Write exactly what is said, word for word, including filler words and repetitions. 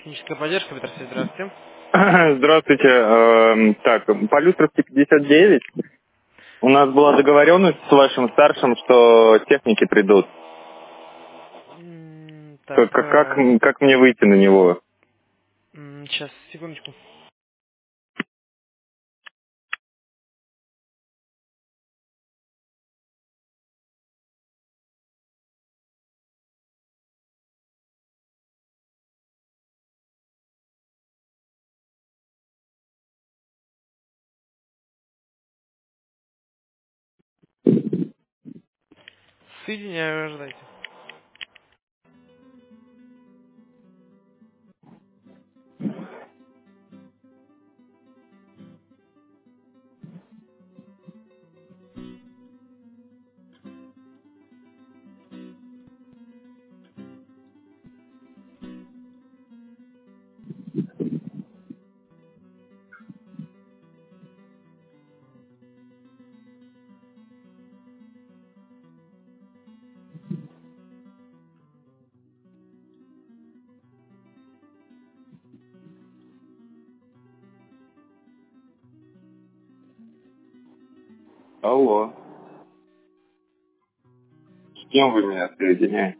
Техническая поддержка, Петр Сергеевич, здравствуйте. Здравствуйте. Эм, Так, по Люстровке пятьдесят девять у нас была договоренность с вашим старшим, что техники придут. М, Как, Так, как, как, э, как мне выйти на него? м, сейчас, секундочку. Соединяю, ждайте. Алло, с кем вы меня соединяете?